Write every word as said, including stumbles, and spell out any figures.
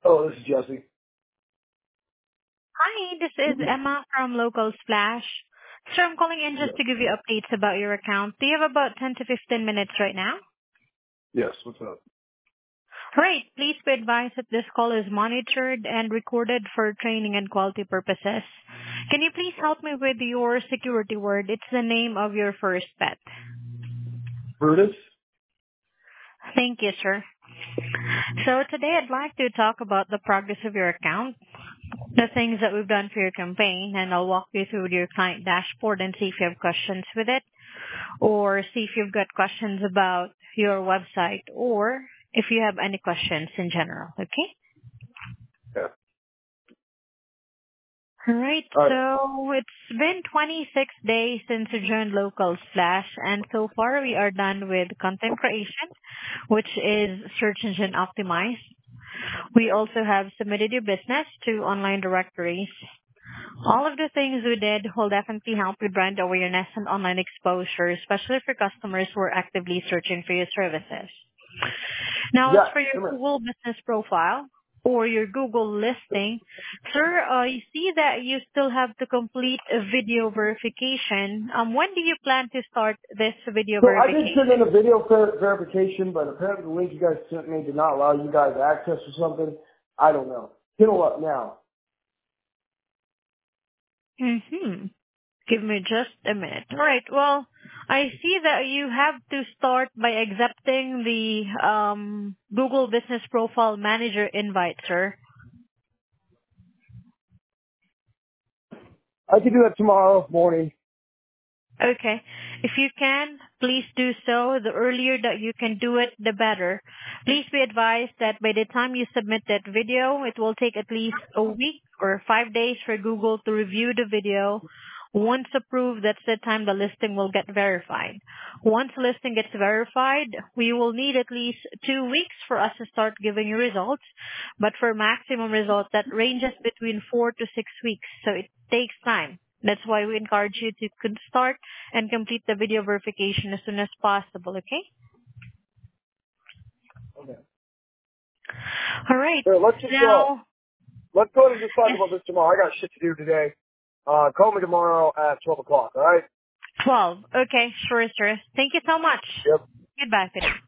Oh, this is Jesse. Hi, this is Emma from Local Splash. Sir, I'm calling in just Yes. to give you updates about your account. Do you have about ten to fifteen minutes right now? Yes, what's up? All right. Please be advised that this call is monitored and recorded for training and quality purposes. Can you please help me with your security word? It's the name of your first pet. Brutus? Thank you, sir. So today I'd like to talk about the progress of your account, the things that we've done for your campaign, and I'll walk you through your client dashboard and see if you have questions with it, or see if you've got questions about your website, or if you have any questions in general, okay? Yeah. All right, All right. so it's been twenty-six days since you joined Local Slash, and so far we are done with content creation, which is search engine optimized. We also have submitted your business to online directories. All of the things we did will definitely help with brand awareness and online exposure, especially for customers who are actively searching for your services. Now, as Yeah, for your come here. Google business profile or your Google listing, sir, uh, you see that you still have to complete a video verification. Um, when do you plan to start this video So I did verification? send in a video ver- verification, but apparently the link you guys sent me did not allow you guys access or something. I don't know. Hit them up now. Mm-hmm. Give me just a minute. All right. Well, I see that you have to start by accepting the um, Google Business Profile Manager invite, sir. I can do that tomorrow morning. Okay. If you can, please do so. The earlier that you can do it, the better. Please be advised that by the time you submit that video, it will take at least a week or five days for Google to review the video. Once approved, that's the time the listing will get verified. Once the listing gets verified, we will need at least two weeks for us to start giving you results. But for maximum results, that ranges between four to six weeks. So it takes time. That's why we encourage you to con- start and complete the video verification as soon as possible, okay? Okay. All right. Here, let's just uh, Now, let's go ahead and just talk yes, about this tomorrow. I got shit to do today. Uh, call me tomorrow at twelve o'clock. All right? twelve. Okay, sure, sir. Thank you so much. Yep. Goodbye for now.